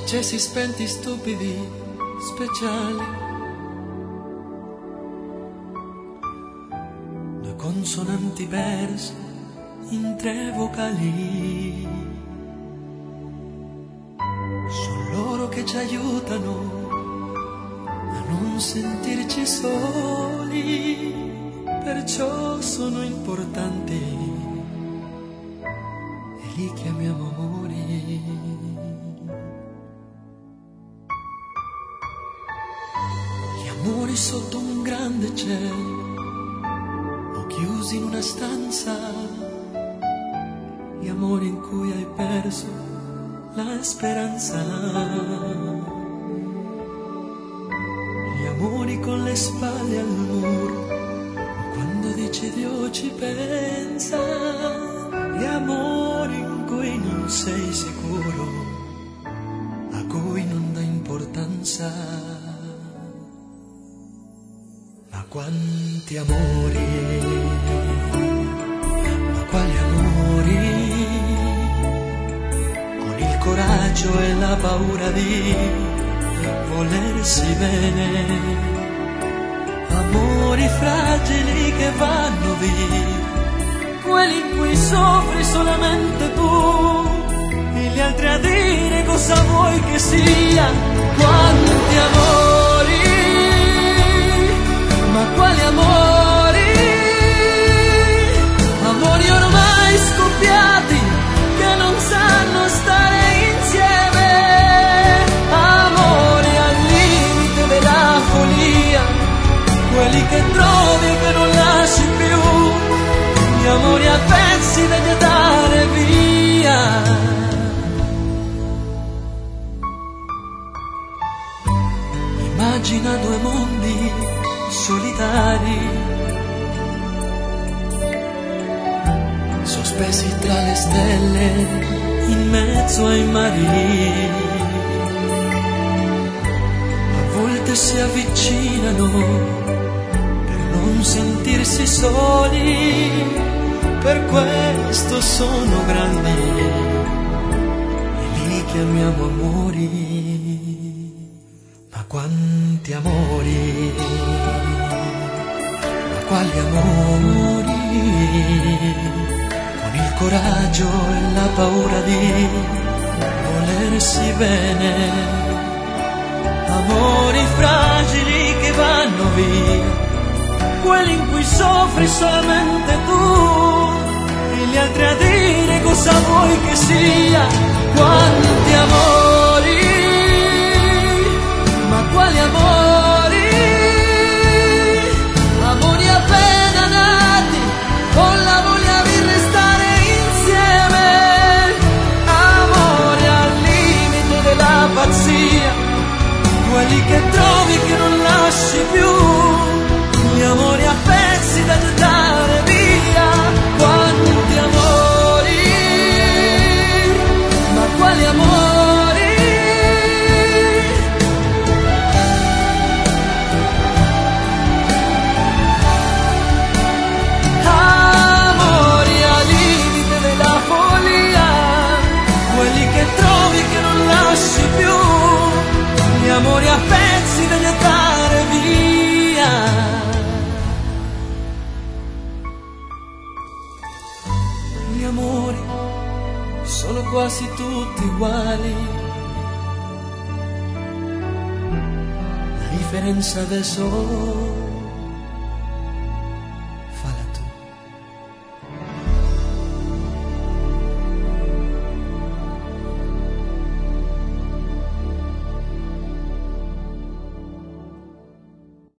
accesi spenti stupidi, speciali. Due consonanti perse in tre vocali. Sono loro che ci aiutano a non sentirci soli, perciò sono importanti e li chiamiamo amori. Gli amori sotto un grande cielo o chiusi in una stanza, gli amori in cui hai perso la speranza, gli amori con le spalle al muro, quando dici Dio ci pensa, gli amori in cui non sei sicuro, a cui non dà importanza. Ma quanti amori, ma quali amori, con il coraggio e la paura di volersi bene, amori fragili che vanno via, quelli in cui soffri solamente tu e gli altri a dire cosa vuoi che sia. Quanti amori, ma quali amori, amori ormai scoppiati che non sanno stare insieme, amori al limite della follia, quelli che trovi e che non lasci più, gli amori a pezzi da gettare via. Immagina due mondi solitari, sospesi tra le stelle in mezzo ai mari, a volte si avvicinano per non sentirsi soli, per questo sono grandi e li chiamiamo amori. Ma quanti amori, ma quali amori, con il coraggio e la paura di volersi bene, amori fragili che vanno via, quelli in cui soffri solamente tu e gli altri a dire cosa vuoi che sia. Quanti amori, ma quali amori, amori appena nati con la voglia di restare insieme, amori al limite della pazzia, quelli che trovi che non lasci più, gli amori a pezzi da gettare via. Quanti amori, ma quali amori, amori al limite della follia, quelli che trovi che non lasci più, gli amori a pezzi da gettare via. Gli amori sono quasi tutti uguali, la differenza del sole